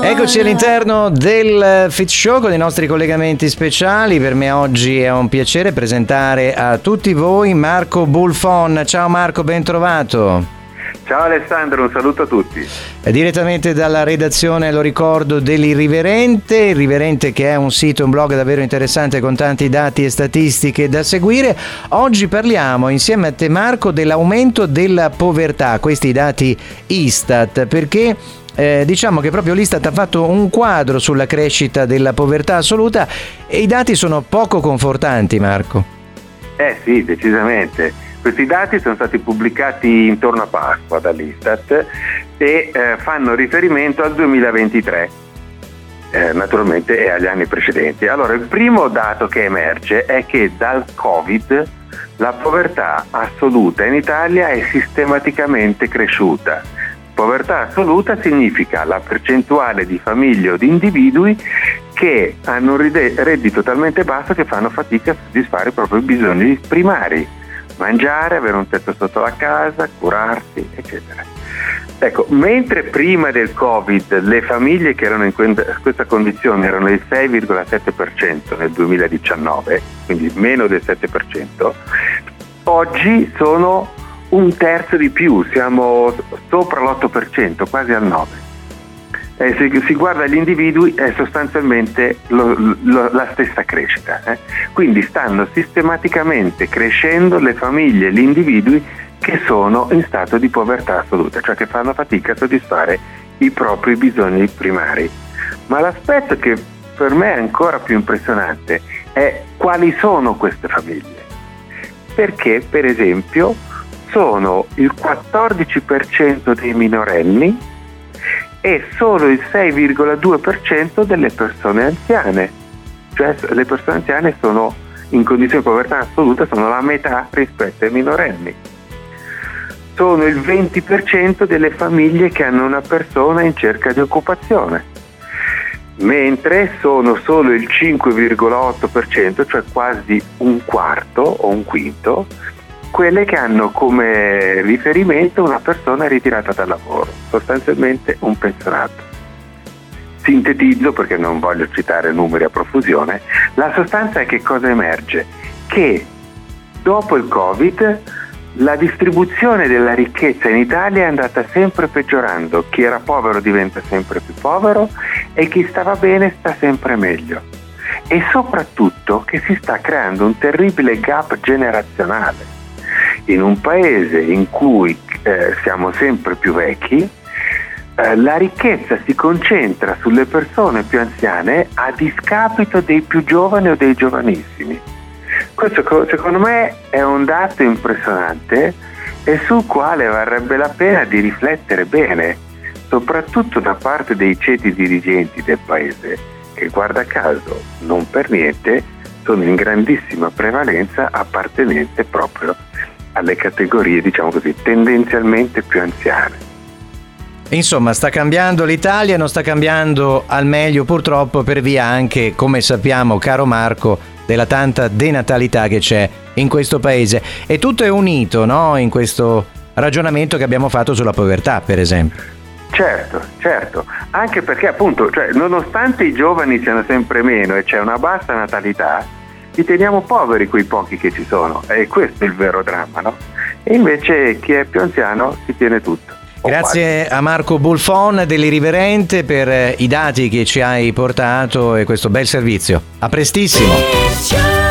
Eccoci all'interno del Fit Show con i nostri collegamenti speciali. Per me oggi è un piacere presentare a tutti voi Marco Bulfon. Ciao Marco, ben trovato. Ciao Alessandro, un saluto a tutti. Direttamente dalla redazione, lo ricordo, dell'Irriverente che è un sito, un blog davvero interessante con tanti dati e statistiche da seguire. Oggi parliamo insieme a te Marco dell'aumento della povertà, questi dati Istat, perché diciamo che proprio l'Istat ha fatto un quadro sulla crescita della povertà assoluta e i dati sono poco confortanti, Marco. Sì, decisamente. Questi dati sono stati pubblicati intorno a Pasqua dall'Istat e fanno riferimento al 2023, naturalmente e agli anni precedenti. Allora, il primo dato che emerge è che dal Covid la povertà assoluta in Italia è sistematicamente cresciuta. Povertà assoluta significa la percentuale di famiglie o di individui che hanno un reddito talmente basso che fanno fatica a soddisfare i propri bisogni primari. Mangiare, avere un tetto sotto la casa, curarsi, eccetera. Ecco, mentre prima del Covid le famiglie che erano in questa condizione erano il 6,7% nel 2019, quindi meno del 7%, oggi sono un terzo di più, siamo sopra l'8%, quasi al 9%. Se si guarda gli individui è sostanzialmente la stessa crescita. Quindi stanno sistematicamente crescendo le famiglie e gli individui che sono in stato di povertà assoluta, cioè che fanno fatica a soddisfare i propri bisogni primari. Ma l'aspetto che per me è ancora più impressionante è quali sono queste famiglie. Perché, per esempio, sono il 14% dei minorenni e solo il 6,2% delle persone anziane, cioè le persone anziane sono in condizioni di povertà assoluta, sono la metà rispetto ai minorenni. Sono il 20% delle famiglie che hanno una persona in cerca di occupazione, mentre sono solo il 5,8%, cioè quasi un quarto o un quinto, quelle che hanno come riferimento una persona ritirata dal lavoro, sostanzialmente un pensionato. Sintetizzo perché non voglio citare numeri a profusione, la sostanza è che cosa emerge? Che dopo il Covid la distribuzione della ricchezza in Italia è andata sempre peggiorando, chi era povero diventa sempre più povero e chi stava bene sta sempre meglio. E soprattutto che si sta creando un terribile gap generazionale. In un paese in cui siamo sempre più vecchi, la ricchezza si concentra sulle persone più anziane a discapito dei più giovani o dei giovanissimi. Questo secondo me è un dato impressionante e sul quale varrebbe la pena di riflettere bene, soprattutto da parte dei ceti dirigenti del paese, che guarda caso non per niente sono in grandissima prevalenza appartenenti proprio alle categorie, diciamo così, tendenzialmente più anziane. Insomma, sta cambiando l'Italia, non sta cambiando al meglio purtroppo per via anche, come sappiamo, caro Marco, della tanta denatalità che c'è in questo paese. E tutto è unito, no? In questo ragionamento che abbiamo fatto sulla povertà, per esempio. Certo, anche perché appunto, cioè, nonostante i giovani siano sempre meno e c'è una bassa natalità, li teniamo poveri quei pochi che ci sono, e questo è il vero dramma, no? E invece chi è più anziano si tiene tutto. Grazie a Marco Bulfon dell'Irriverente per i dati che ci hai portato e questo bel servizio. A prestissimo.